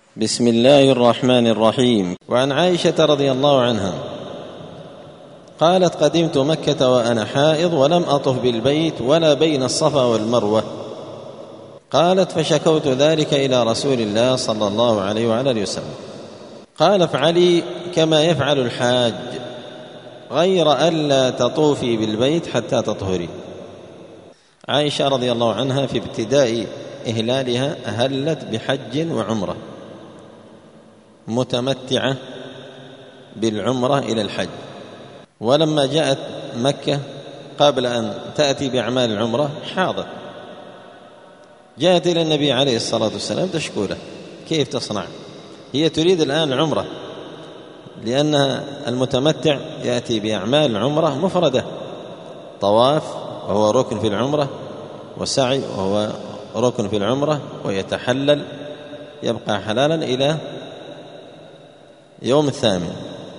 بسم الله الرحمن الرحيم. وعن عائشة رضي الله عنها قالت: قدمت مكة وأنا حائض ولم أطف بالبيت ولا بين الصفا والمروة. قالت: فشكوت ذلك إلى رسول الله صلى الله عليه وعلى آله وسلم. قال: افعلي كما يفعل الحاج غير ألا تطوفي بالبيت حتى تطهري. عائشة رضي الله عنها في ابتداء إهلالها أهلت بحج وعمرة، متمتعة بالعمرة إلى الحج، ولما جاءت مكة قبل أن تأتي بأعمال العمرة حاضت، جاءت إلى النبي عليه الصلاة والسلام تشكو له كيف تصنع. هي تريد الآن العمرة، لأن المتمتع يأتي بأعمال العمرة مفردة، طواف وهو ركن في العمرة، وسعي وهو ركن في العمرة، ويتحلل يبقى حلالا إلى يوم الثامن.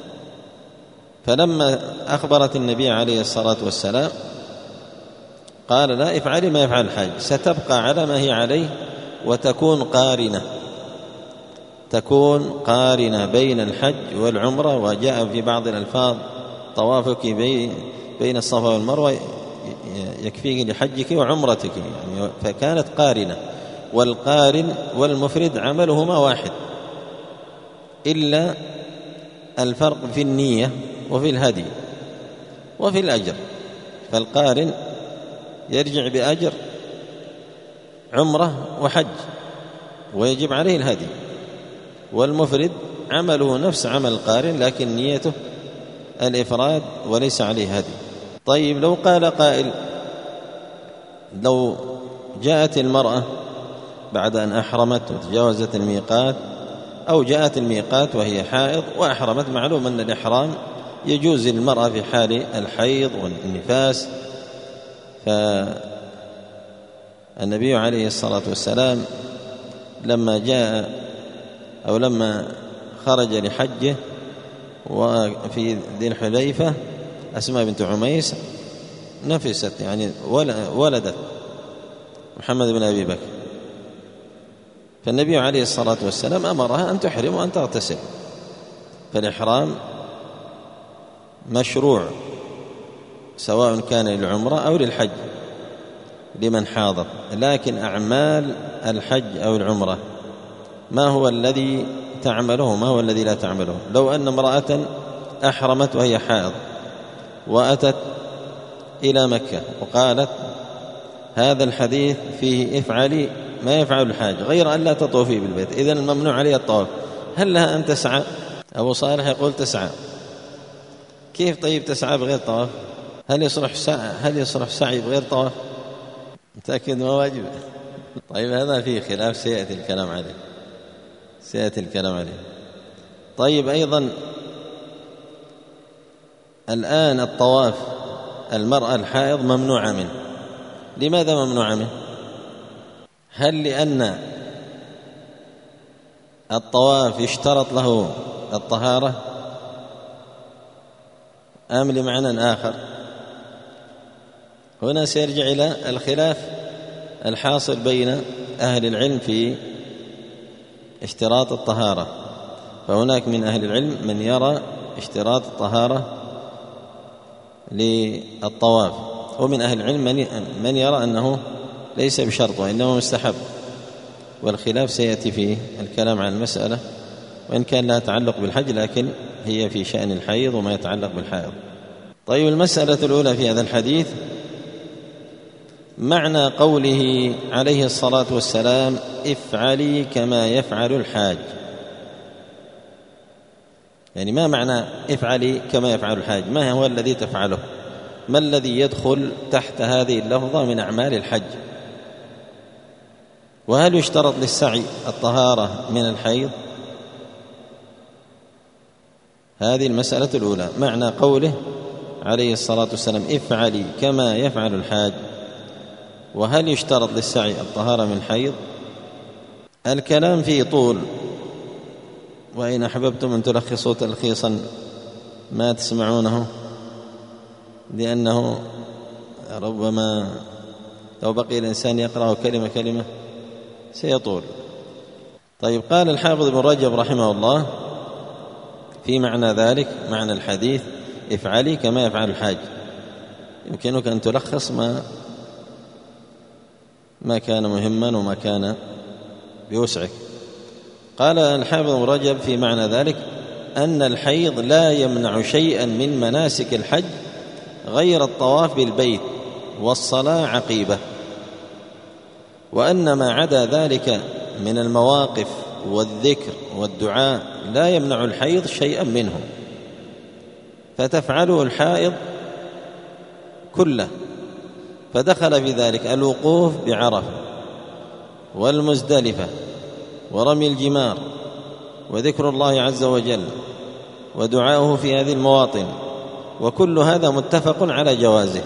فلما أخبرت النبي عليه الصلاة والسلام قال: لا، افعلي ما يفعل الحاج، ستبقى على ما هي عليه وتكون قارنة بين الحج والعمرة. وجاء في بعض الألفاظ: طوافك بين الصفا والمروة يكفيك لحجك وعمرتك، يعني فكانت قارنة. والقارن والمفرد عملهما واحد، إلا الفرق في النية وفي الهدي وفي الأجر. فالقارن يرجع بأجر عمرة وحج ويجب عليه الهدي، والمفرد عمله نفس عمل القارن لكن نيته الإفراد وليس عليه هدي. طيب، لو قال قائل: لو جاءت المرأة بعد أن أحرمت وتجاوزت الميقات، أو جاءت الميقات وهي حائض وأحرمت، معلوم أن الإحرام يجوز للمرأة في حال الحيض والنفاس. فالنبي عليه الصلاة والسلام لما خرج لحجه وفي ذي الحليفة، أسماء بنت عميس نفست، يعني ولدت محمد بن أبي بكر، فالنبي عليه الصلاة والسلام أمرها أن تحرم وأن تغتسل. فالإحرام مشروع سواء كان للعمرة أو للحج لمن حاضر، لكن أعمال الحج أو العمرة ما هو الذي تعمله ما هو الذي لا تعمله. لو أن امرأة أحرمت وهي حائض وأتت إلى مكة وقالت: هذا الحديث فيه افعلي ما يفعل الحاج غير أن لا تطوفي بالبيت، إذن الممنوع عليها الطواف، هل لها أن تسعى؟ أبو صالح يقول تسعى. كيف طيب تسعى بغير طواف؟ هل يصلح سعي بغير طواف؟ متأكد ما واجب؟ طيب، هذا فيه خلاف سيأتي الكلام عليه. طيب، أيضا الآن الطواف المرأة الحائض ممنوعة منه. لماذا ممنوعة منه؟ هل لأن الطواف يشترط له الطهارة أم لمعنى آخر؟ هنا سيرجع إلى الخلاف الحاصل بين أهل العلم في اشتراط الطهارة. فهناك من أهل العلم من يرى اشتراط الطهارة للطواف، ومن أهل العلم من يرى أنه ليس بشرط وإنما مستحب، والخلاف سيأتي فيه الكلام عن المسألة، وإن كان لها تعلق بالحج لكن هي في شأن الحيض وما يتعلق بالحائض. طيب، المسألة الأولى في هذا الحديث معنى قوله عليه الصلاة والسلام: افعلي كما يفعل الحاج. يعني ما معنى افعلي كما يفعل الحاج؟ ما هو الذي تفعله؟ ما الذي يدخل تحت هذه اللفظة من أعمال الحج؟ وهل يشترط للسعي الطهارة من الحيض؟ هذه المسألة الأولى، معنى قوله عليه الصلاة والسلام: افعلي كما يفعل الحاج، وهل يشترط للسعي الطهارة من الحيض؟ الكلام فيه طول، وإن أحببتم أن تلخصوا تلخيصا ما تسمعونه، لأنه ربما لو بقي الإنسان يقرأه كلمة كلمة سيطول. طيب، قال الحافظ ابن رجب رحمه الله في معنى ذلك، معنى الحديث: افعلي كما يفعل الحاج. يمكنك أن تلخص ما كان مهما وما كان بوسعك. قال الحافظ ابن رجب في معنى ذلك أن الحيض لا يمنع شيئا من مناسك الحج غير الطواف بالبيت والصلاة عقيبة، وأن ما عدا ذلك من المواقف والذكر والدعاء لا يمنع الحيض شيئا منه، فتفعله الحائض كله. فدخل في ذلك الوقوف بعرفة والمزدلفة ورمي الجمار وذكر الله عز وجل ودعاؤه في هذه المواطن، وكل هذا متفق على جوازه.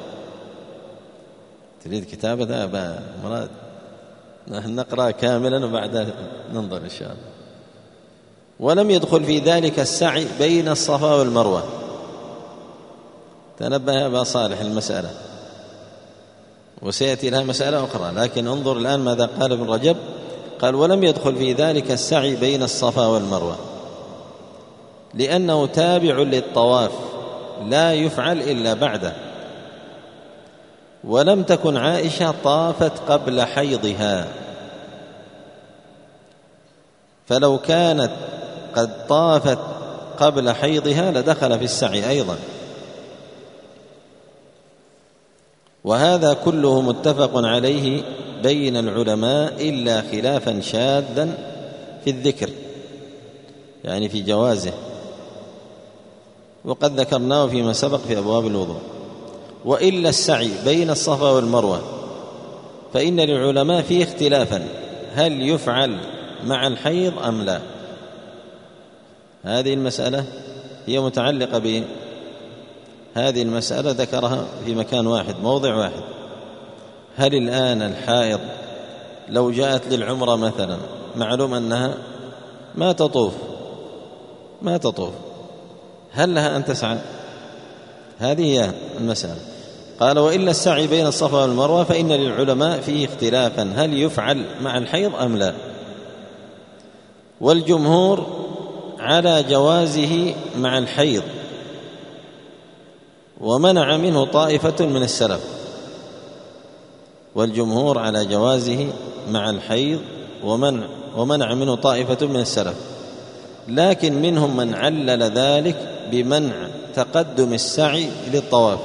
تريد كتابة يا أبا مراد؟ نحن نقرأ كاملا وبعد ننظر إن شاء الله. ولم يدخل في ذلك السعي بين الصفا والمروة. تنبه يا أبا صالح المسألة، وسيأتي لها مسألة أخرى، لكن انظر الآن ماذا قال ابن رجب. قال: ولم يدخل في ذلك السعي بين الصفا والمروة لأنه تابع للطواف لا يفعل إلا بعده، ولم تكن عائشة طافت قبل حيضها، فلو كانت قد طافت قبل حيضها لدخل في السعي أيضا. وهذا كله متفق عليه بين العلماء إلا خلافا شاذا في الذكر، يعني في جوازه، وقد ذكرناه فيما سبق في أبواب الوضوء. وإلا السعي بين الصفا والمروة فإن للعلماء فيه اختلافا، هل يفعل مع الحيض أم لا؟ هذه المسألة هي متعلقة بهذه المسألة، ذكرها في مكان واحد، موضع واحد. هل الآن الحائض لو جاءت للعمرة مثلا، معلوم أنها ما تطوف، هل لها أن تسعى؟ هذه هي المسألة. قال: وإلا السعي بين الصفا والمروة فإن للعلماء فيه اختلافا، هل يفعل مع الحيض أم لا؟ والجمهور على جوازه مع الحيض، ومنع منه طائفة من السلف. والجمهور على جوازه مع الحيض ومنع منه طائفة من السلف، لكن منهم من علل ذلك بمنع تقدم السعي للطواف،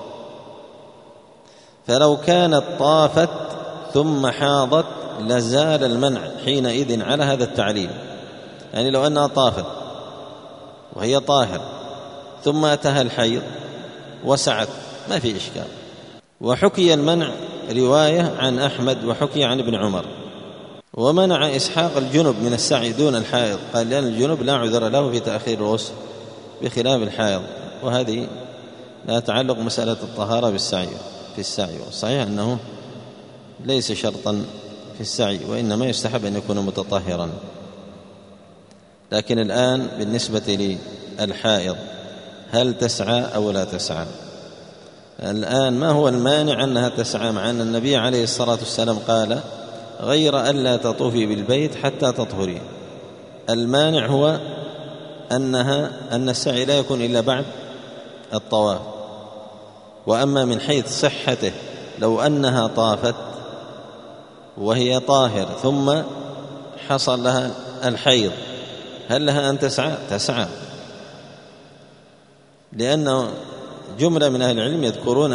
فلو كانت طافت ثم حاضت لزال المنع حينئذ على هذا التعليل. يعني لو أنها طافت وهي طاهر ثم أتاها الحيض وسعت ما في إشكال. وحكي المنع رواية عن أحمد وحكي عن ابن عمر. ومنع إسحاق الجنب من السعي دون الحائض، قال: لأن الجنب لا عذر له في تأخير الغسل بخلاف الحائض. وهذه لا تعلق مسألة الطهارة في السعي، والصحيح أنه ليس شرطا في السعي، وإنما يستحب أن يكون متطهرا. لكن الآن بالنسبة للحائض هل تسعى أو لا تسعى؟ الآن ما هو المانع أنها تسعى، مع أن النبي عليه الصلاة والسلام قال: غير ألا تطوفي بالبيت حتى تطهري. المانع هو أن السعي لا يكون إلا بعد الطواف. وأما من حيث صحته، لو أنها طافت وهي طاهر ثم حصل لها الحيض، هل لها أن تسعى؟ لأن جملة من أهل العلم يذكرون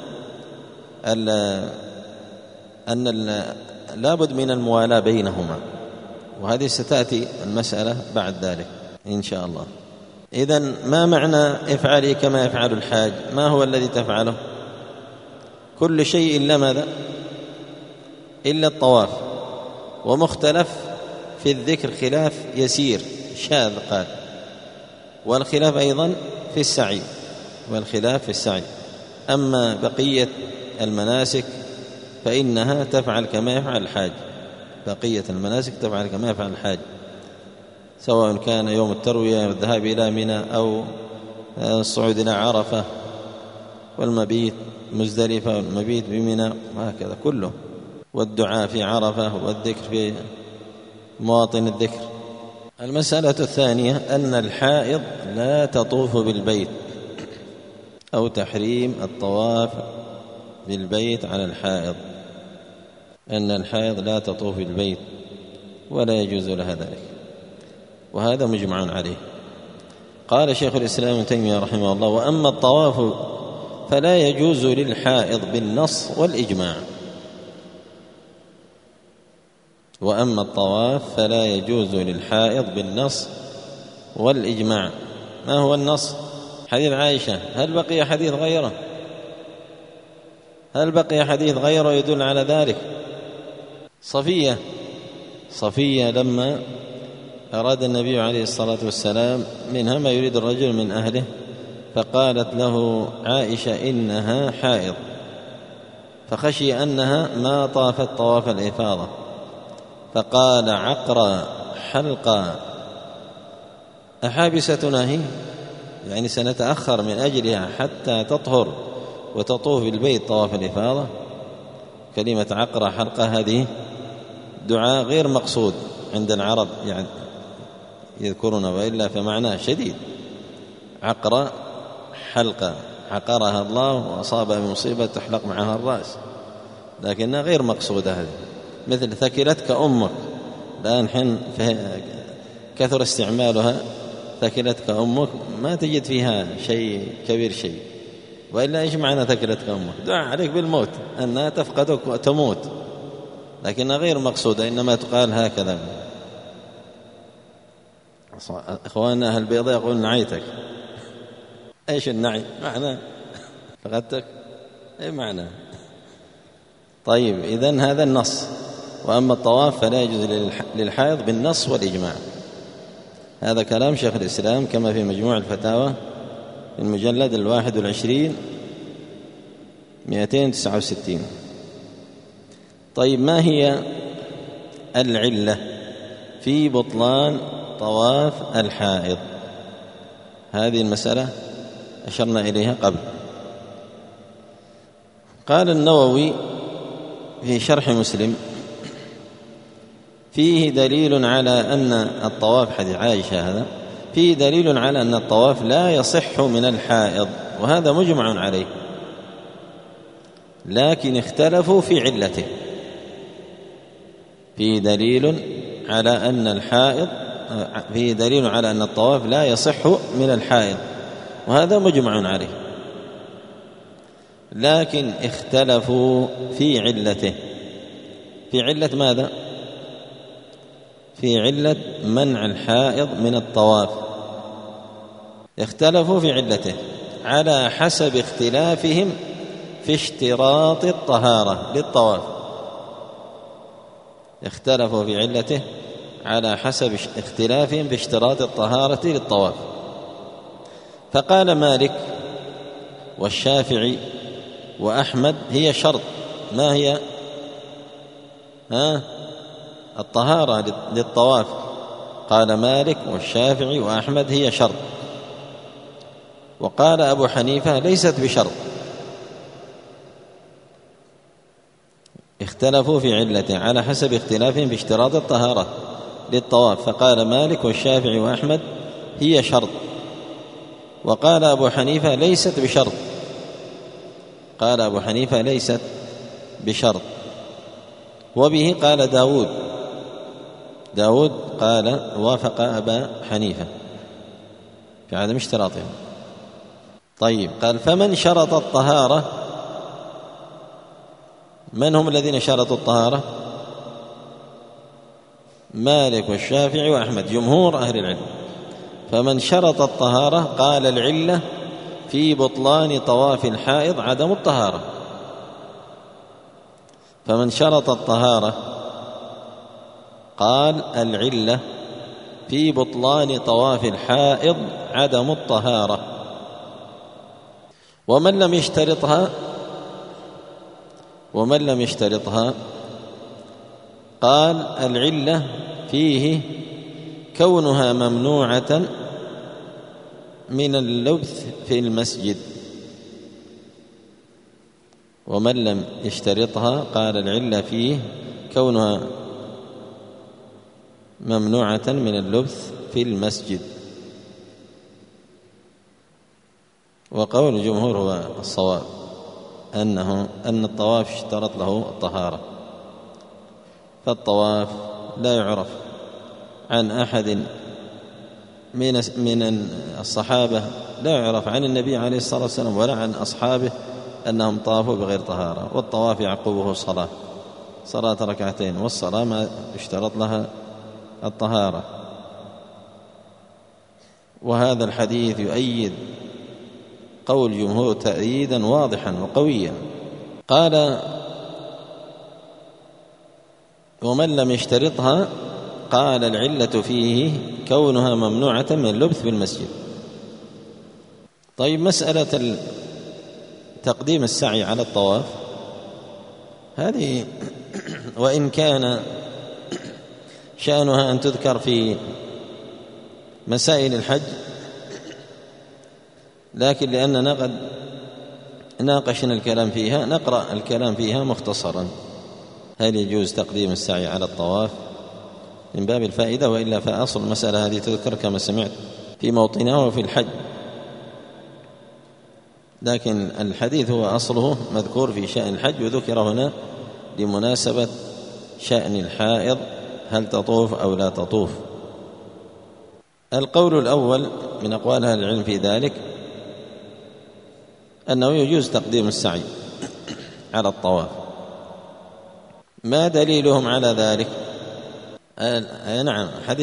أن لابد من الموالاة بينهما، وهذه ستأتي المسألة بعد ذلك إن شاء الله. إذن ما معنى افعلي كما يفعل الحاج؟ ما هو الذي تفعله؟ كل شيء إلا ماذا؟ إلا الطواف. ومختلف في الذكر خلاف يسير شاذ قال، والخلاف أيضا في السعي. أما بقية المناسك فإنها تفعل كما يفعل الحاج. بقية المناسك تفعل كما يفعل الحاج، سواء كان يوم التروية والذهاب إلى منى أو الصعود إلى عرفة والمبيت مزدلفة والمبيت بمنى، وهكذا كله، والدعاء في عرفة والذكر في مواطن الذكر. المسألة الثانية أن الحائض لا تطوف بالبيت، أو تحريم الطواف بالبيت على الحائض، أن الحائض لا تطوف بالبيت ولا يجوز لها ذلك، وهذا مجمع عليه. قال شيخ الإسلام ابن تيمية رحمه الله: وأما الطواف فلا يجوز للحائض بالنص والإجماع. وأما الطواف فلا يجوز للحائض بالنص والإجماع. ما هو النص؟ حديث عائشة. هل بقي حديث غيره؟ هل بقي حديث غيره يدل على ذلك؟ صفية لما أراد النبي عليه الصلاة والسلام منها ما يريد الرجل من أهله، فقالت له عائشة: إنها حائض، فخشي أنها ما طافت طواف الإفاضة، فقال: عقرى حلقى أحابستنا هي؟ يعني سنتأخر من أجلها حتى تطهر وتطوف بالبيت طواف الإفاضة. كلمة عقرى حلقة هذه دعاء غير مقصود عند العرب، يعني يذكرون، وإلا فمعناه شديد. عقرى حلقة عقرها الله وأصابها بمصيبة تحلق معها الرأس، لكنها غير مقصودة هذه. مثل ثكلتك أمك، الآن حين كثر استعمالها، ثكلتك أمك، ما تجد فيها شيء كبير شيء، وإلا إيش معنى ثكلتك أمك؟ دعاء عليك بالموت، أنها تفقدك وتموت، لكنها غير مقصودة، إنما تقال هكذا. إخواننا أهل البيضاء يقول: نعيتك. إيش النعي؟ معنى فقدتك، إيه معنى؟ طيب، إذن هذا النص. وأما الطواف فلا يجوز للحائض بالنص والإجماع. هذا كلام شيخ الإسلام كما في مجموع الفتاوى في المجلد 21 269. طيب، ما هي العلة في بطلان طواف الحائض؟ هذه المسألة أشرنا إليها قبل. قال النووي في شرح مسلم: فيه دليل على أن الطواف، حديث عائشة هذا، فيه دليل على أن الطواف لا يصح من الحائض، وهذا مجمع عليه، لكن اختلفوا في علته. فيه دليل على أن الحائض، فيه دليل على أن الطواف لا يصح من الحائض، وهذا مجمع عليه، لكن اختلفوا في علته. في علة ماذا؟ في علة منع الحائض من الطواف. اختلفوا في علته على حسب اختلافهم في اشتراط الطهارة للطواف. اختلفوا في علته على حسب اختلافهم في اشتراط الطهارة للطواف. فقال مالك والشافعي وأحمد: هي شرط. ما هي؟ الطهارة للطواف. قال مالك والشافعي وأحمد: هي شرط. وقال أبو حنيفة: ليست بشرط. اختلفوا في علته على حسب اختلافهم باشتراط الطهارة للطواف. فقال مالك والشافعي وأحمد: هي شرط. وقال أبو حنيفة: ليست بشرط. قال أبو حنيفة: ليست بشرط. وبه قال داود قال وافق أبا حنيفة في عدم اشتراطه. طيب، قال: فمن شرط الطهارة؟ من هم الذين شرطوا الطهارة؟ مالك والشافعي وأحمد، جمهور أهل العلم. فمن شرط الطهارة قال: العلة في بطلان طواف الحائض عدم الطهارة. فمن شرط الطهارة قال: العلة في بطلان طواف الحائض عدم الطهارة. ومن لم يشترطها قال: العلة فيه كونها ممنوعة من اللبث في المسجد. ومن لم يشترطها قال: العلة فيه كونها ممنوعة من اللبث في المسجد. وقول الجمهور هو الصواب، أن الطواف اشترط له الطهارة، فالطواف لا يعرف عن أحد من الصحابة، لا يعرف عن النبي عليه الصلاة والسلام ولا عن أصحابه أنهم طافوا بغير طهارة. والطواف يعقبه صلاة ركعتين، والصلاة ما اشترط لها الطهارة. وهذا الحديث يؤيد قول الجمهور تأييدا واضحا وقويا. قال: ومن لم يشترطها قال العلة فيه كونها ممنوعة من اللبث بالمسجد. طيب، مسألة تقديم السعي على الطواف هذه وإن كان شأنها أن تذكر في مسائل الحج، لكن لأننا قد ناقشنا الكلام فيها نقرأ الكلام فيها مختصرا. هل يجوز تقديم السعي على الطواف من باب الفائدة، وإلا فأصل المسألة هذه تذكر كما سمعت في موطنها وفي الحج، لكن الحديث هو أصله مذكور في شأن الحج، وذكر هنا لمناسبة شأن الحائض، هل تطوف أو لا تطوف. القول الأول من أقوال أهل العلم في ذلك أنه يجوز تقديم السعي على الطواف. ما دليلهم على ذلك؟ نعم، حديث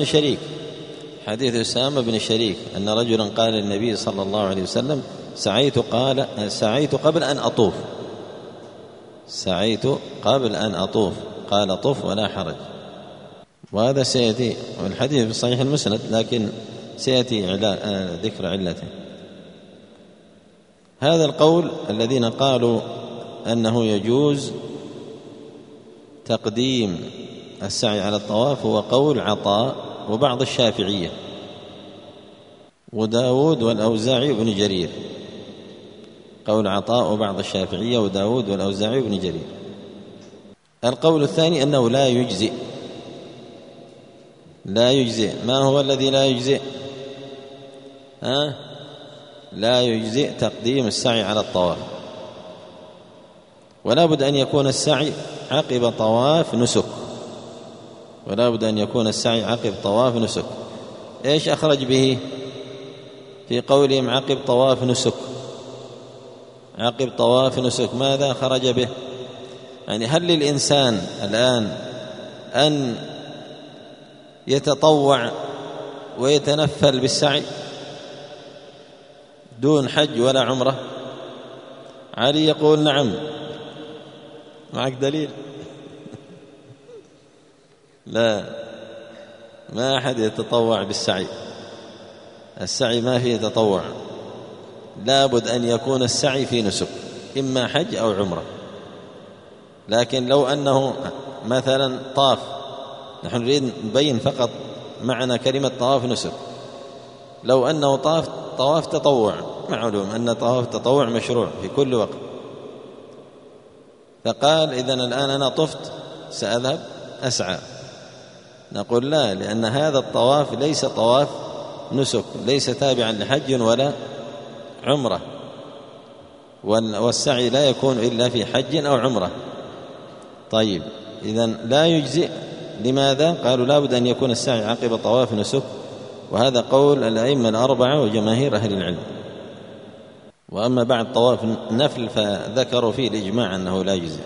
أسامة بن شريك أن رجلا قال للنبي صلى الله عليه وسلم: سعيت قبل أن أطوف، قال: طف ولا حرج. وهذا سيأتي، والحديث في صحيح المسند، لكن سيأتي ذكر علته. هذا القول الذين قالوا أنه يجوز تقديم السعي على الطواف هو قول عطاء وبعض الشافعية وداود والأوزاعي وابن جرير. قول عطاء وبعض الشافعية وداود والأوزاعي وابن جرير. القول الثاني أنه لا يجزئ. ما هو الذي لا يجزئ؟ لا يجزئ تقديم السعي على الطواف، ولا بد أن يكون السعي عقب طواف نسك. إيش أخرج به في قولهم عقب طواف نسك؟ ماذا خرج به؟ يعني هل للإنسان الآن أن يتطوع ويتنفل بالسعي دون حج ولا عمرة؟ علي يقول نعم. معك دليل؟ لا، ما أحد يتطوع بالسعي. السعي ما فيه تطوع، لابد أن يكون السعي في نسك، إما حج أو عمرة. لكن لو أنه مثلا طاف، نحن نريد نبين فقط معنى كلمة طواف نسك. لو أنه طواف تطوع، معلوم أن طواف تطوع مشروع في كل وقت، فقال: إذن الآن أنا طفت سأذهب أسعى. نقول لا، لأن هذا الطواف ليس طواف نسك، ليس تابعا لحج ولا عمرة، والسعي لا يكون إلا في حج أو عمرة. طيب، إذن لا يجزئ. لماذا؟ قالوا لا بد أن يكون السعي عقب طواف نسك، وهذا قول الأئمة الأربعة وجماهير أهل العلم. وأما بعد طواف نفل فذكروا فيه الإجماع أنه لا يجزئ،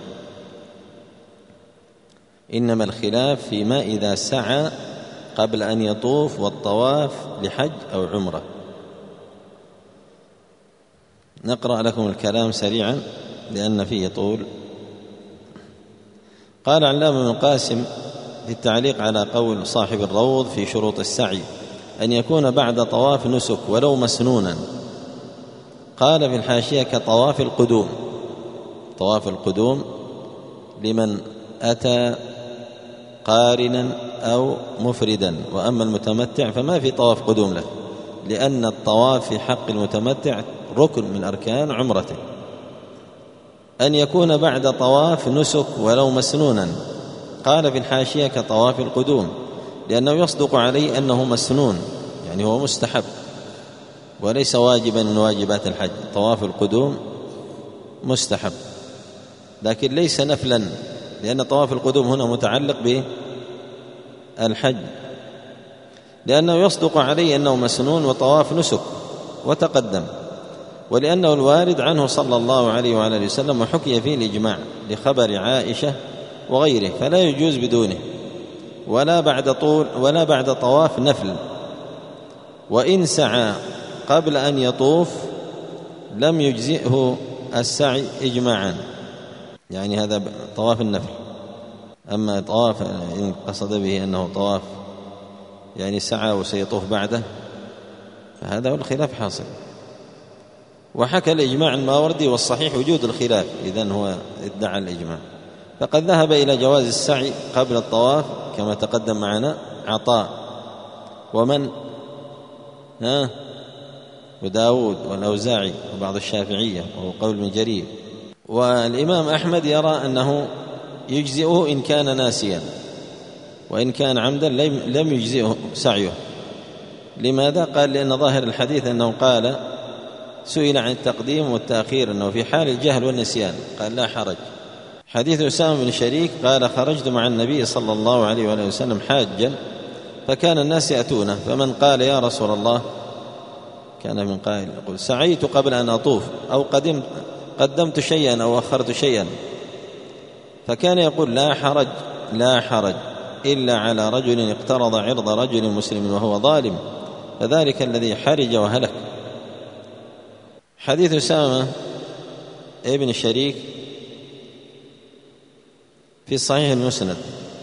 إنما الخلاف فيما إذا سعى قبل أن يطوف والطواف لحج أو عمرة. نقرأ لكم الكلام سريعا لأن فيه طول. قال علامة ابن القاسم في التعليق على قول صاحب الروض في شروط السعي أن يكون بعد طواف نسك ولو مسنونا. قال في الحاشية: كطواف القدوم، طواف القدوم لمن أتى قارنا أو مفردا، وأما المتمتع فما في طواف قدوم له، لأن الطواف في حق المتمتع ركن من أركان عمرته. أن يكون بعد طواف نسك ولو مسنونا. قال في الحاشية: كطواف القدوم لأنه يصدق عليه أنه مسنون، يعني هو مستحب وليس واجبا من واجبات الحج. طواف القدوم مستحب لكن ليس نفلا، لأن طواف القدوم هنا متعلق بالحج، لأنه يصدق عليه أنه مسنون وطواف نسك وتقدم، ولأنه الوارد عنه صلى الله عليه وعلى آله وسلم وحكي فيه الإجماع لخبر عائشة وغيره، فلا يجوز بدونه ولا بعد طواف نفل. وإن سعى قبل أن يطوف لم يجزئه السعي إجماعا، يعني هذا طواف النفل. أما طواف إن قصد به أنه طواف يعني سعى وسيطوف بعده فهذا هو الخلاف حاصل. وحكى الإجماع الماوردي والصحيح وجود الخلاف، إذن هو ادعى الإجماع. فقد ذهب إلى جواز السعي قبل الطواف كما تقدم معنا عطاء ومن وداود والأوزاعي وبعض الشافعية وهو قول من جرير. والإمام أحمد يرى أنه يجزئه إن كان ناسيا، وإن كان عمدا لم يجزئه سعيه. لماذا؟ قال لأن ظاهر الحديث أنه قال سئل عن التقديم والتأخير أنه في حال الجهل والنسيان قال لا حرج. حديث أسامة بن شريك قال خرجت مع النبي صلى الله عليه وآله وسلم حاجا فكان الناس يأتونه، فمن قال يا رسول الله، كان من قائل يقول سعيت قبل أن أطوف أو قدمت شيئا أو أخرت شيئا، فكان يقول لا حرج لا حرج إلا على رجل اقترض عرض رجل مسلم وهو ظالم، فذلك الذي حرج وهلك. حديث أسامة ابن شريك في صحيح المسند،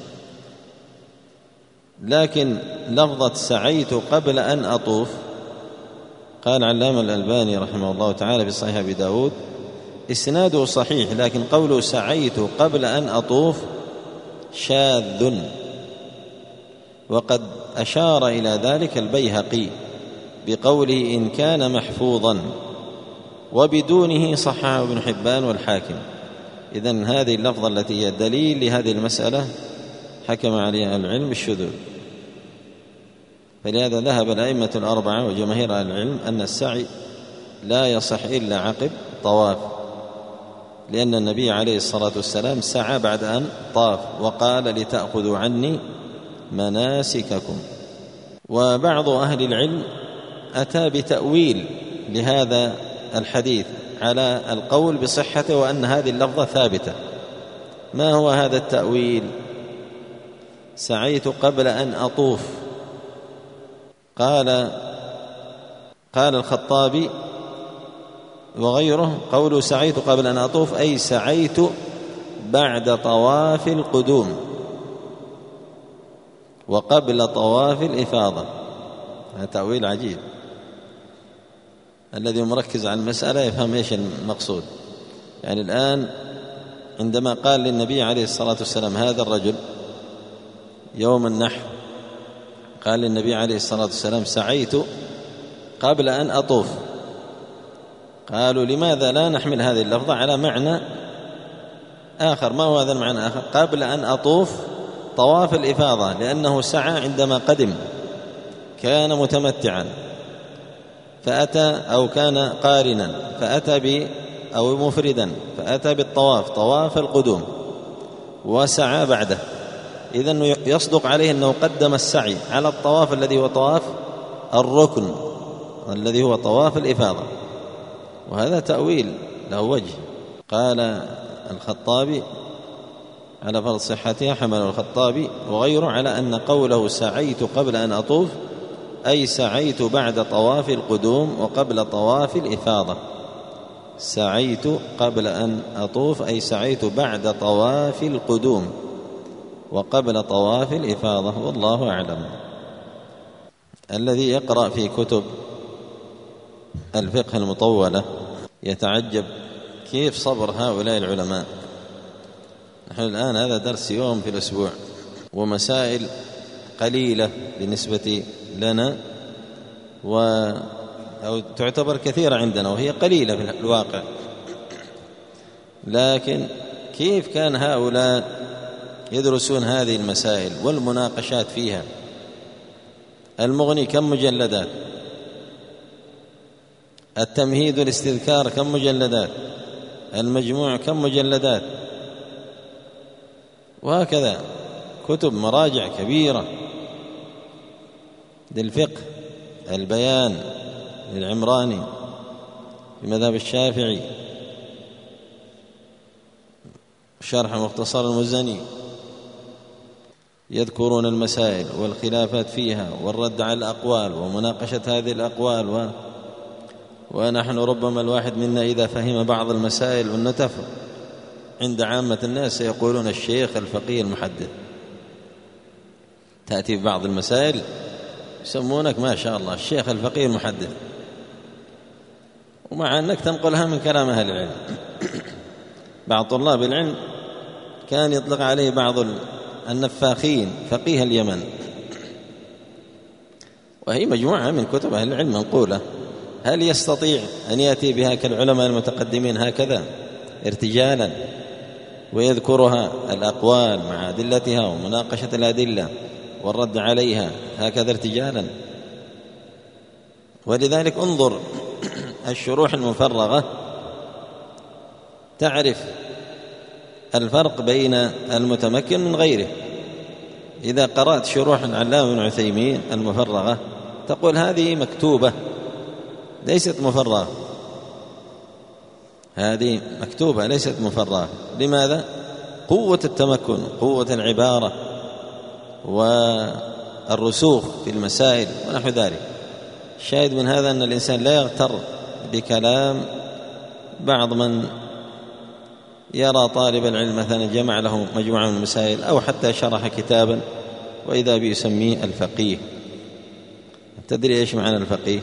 لكن لفظة سعيت قبل أن أطوف قال علامة الألباني رحمه الله تعالى في صحيح أبي داود إسناده صحيح، لكن قوله سعيت قبل أن أطوف شاذ، وقد أشار إلى ذلك البيهقي بقوله إن كان محفوظا، وبدونه صححه ابن حبان والحاكم. إذن هذه اللفظة التي هي دليل لهذه المسألة حكم عليها العلم بالشذوذ. فلهذا ذهب الأئمة الأربعة وجماهير أهل العلم أن السعي لا يصح إلا عقب طواف، لأن النبي عليه الصلاة والسلام سعى بعد أن طاف وقال لتأخذوا عني مناسككم. وبعض أهل العلم أتى بتأويل لهذا الحديث على القول بصحته وأن هذه اللفظة ثابتة. ما هو هذا التأويل؟ سعيت قبل أن أطوف، قال الخطابي وغيره قوله سعيت قبل أن أطوف أي سعيت بعد طواف القدوم وقبل طواف الإفاضة. هذا تأويل عجيب، الذي مركز على المسألة يفهم إيش المقصود. يعني الآن عندما قال للنبي عليه الصلاة والسلام هذا الرجل يوم النحر، قال للنبي عليه الصلاة والسلام سعيت قبل أن أطوف، قالوا لماذا لا نحمل هذه اللفظة على معنى آخر؟ ما هو هذا المعنى آخر؟ قبل أن أطوف طواف الإفاضة، لأنه سعى عندما قدم، كان متمتعا فأتى أو كان قارنا فأتى أو مفردا فأتى بالطواف طواف القدوم وسعى بعده. إذن يصدق عليه أنه قدم السعي على الطواف الذي هو طواف الركن الذي هو طواف الإفاضة، وهذا تأويل له وجه. قال الخطابي على فرض صحتها حمله الخطابي وغيره على أن قوله سعيت قبل أن أطوف أي سعيت بعد طواف القدوم وقبل طواف الإفاضة. سعيت قبل أن أطوف أي سعيت بعد طواف القدوم وقبل طواف الإفاضة، والله أعلم. الذي يقرأ في كتب الفقه المطولة يتعجب كيف صبر هؤلاء العلماء. نحن الآن هذا درس يوم في الأسبوع ومسائل قليلة بالنسبة لنا أو تعتبر كثيرة عندنا وهي قليلة في الواقع، لكن كيف كان هؤلاء يدرسون هذه المسائل والمناقشات فيها المغني كم مجلدات؟ التمهيد والاستذكار كم مجلدات؟ المجموع كم مجلدات؟ وهكذا كتب مراجع كبيرة للفقه. البيان للعمراني في مذهب الشافعي، شرح مختصر المزني، يذكرون المسائل والخلافات فيها والرد على الأقوال ومناقشة هذه الأقوال ونحن ربما الواحد منا إذا فهم بعض المسائل والنتف عند عامة الناس يقولون الشيخ الفقيه المحدث. تأتي ببعض المسائل يسمونك ما شاء الله الشيخ الفقيه المحدث، ومع أنك تنقلها من كلام أهل العلم. بعض طلاب العلم كان يطلق عليه بعض النفاخين فقيه اليمن، وهي مجموعة من كتب أهل العلم منقولة. هل يستطيع أن يأتي بها كالعلماء المتقدمين هكذا ارتجالا ويذكرها الأقوال مع أدلتها ومناقشة الأدلة والرد عليها هكذا ارتجالا؟ ولذلك انظر الشروح المفرغة تعرف الفرق بين المتمكن من غيره. إذا قرأت شروح العلامة ابن عثيمين المفرغة تقول هذه مكتوبة ليست مفرغة، هذه مكتوبة ليست مفرغة. لماذا؟ قوة التمكن، قوة العبارة والرسوخ في المسائل ونحو ذلك. الشاهد من هذا أن الإنسان لا يغتر بكلام بعض من يرى طالب العلم مثلا جمع له مجموعة من المسائل أو حتى شرح كتابا وإذا بيسميه الفقيه. تدري إيش معنى الفقيه؟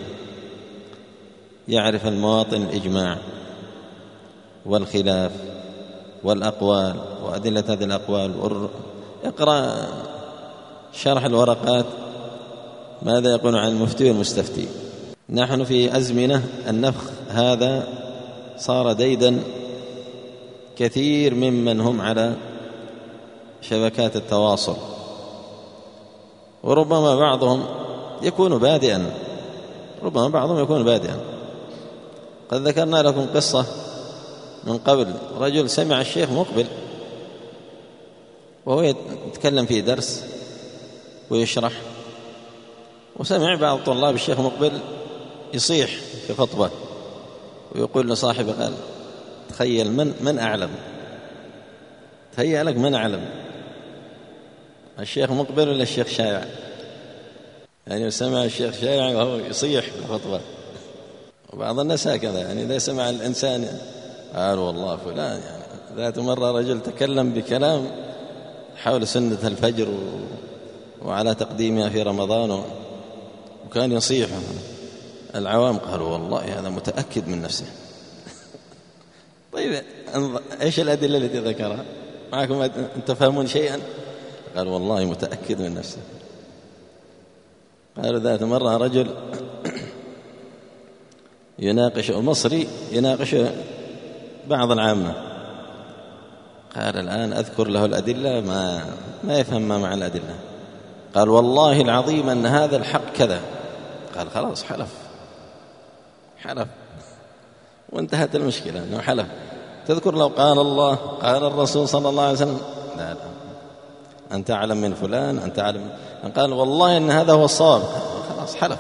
يعرف المواطن الإجماع والخلاف والأقوال وأدلة هذه الأقوال. اقرأ شرح الورقات ماذا يقول عن المفتي والمستفتي. نحن في أزمنة النفخ هذا صار ديدا كثير ممن هم على شبكات التواصل، وربما بعضهم يكون بادئا، ربما بعضهم يكون بادئا. قد ذكرنا لكم قصة من قبل، رجل سمع الشيخ مقبل وهو يتكلم في درس ويشرح، وسمع بعض طلاب الشيخ مقبل يصيح في خطبة ويقول لصاحبه قال تخيل من أعلم، تهيأ لك من أعلم، الشيخ مقبل ولا الشيخ شايع؟ يعني سمع الشيخ شايع وهو يصيح في الخطبة. وبعض الناس هكذا، يعني إذا سمع الإنسان قال والله فلان، يعني ذات مرة رجل تكلم بكلام حول سنة الفجر وعلى تقديمها في رمضان وكان يصيح. العوام قالوا والله هذا متأكد من نفسه. طيب إيش الأدلة التي ذكرها؟ معكم أن تفهمون شيئا؟ قال والله متأكد من نفسه. قالوا ذات مرة رجل يناقش مصري يناقش بعض العامة، قال الآن أذكر له الأدلة ما يفهم ما مع الأدلة. قال والله العظيم أن هذا الحق كذا. قال خلاص حلف وانتهت المشكلة أنه حلف. تذكر لو قال الله قال الرسول صلى الله عليه وسلم لا أنت أعلم من فلان، أنت أعلم. قال والله أن هذا هو الصواب، خلاص حلف.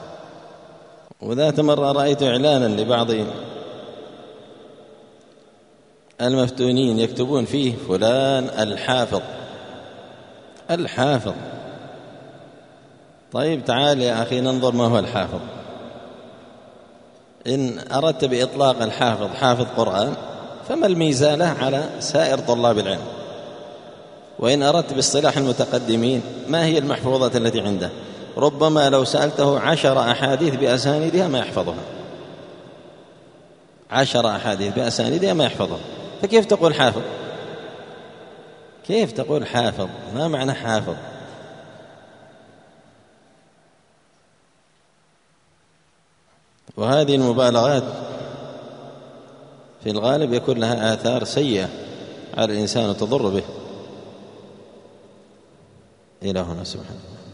وذات مرة رأيت إعلانا لبعض المفتونين يكتبون فيه فلان الحافظ. طيب تعال يا أخي ننظر ما هو الحافظ. إن أردت بإطلاق الحافظ حافظ قرآن فما الميزة له على سائر طلاب العلم؟ وإن أردت باصطلاح المتقدمين ما هي المحفوظات التي عنده؟ ربما لو سألته 10 أحاديث بأسانيدها ما يحفظها، 10 أحاديث بأسانيدها ما يحفظها. فكيف تقول حافظ؟ كيف تقول حافظ؟ ما معنى حافظ؟ وهذه المبالغات في الغالب يكون لها آثار سيئة على الإنسان تضر به. إلهنا سبحانه.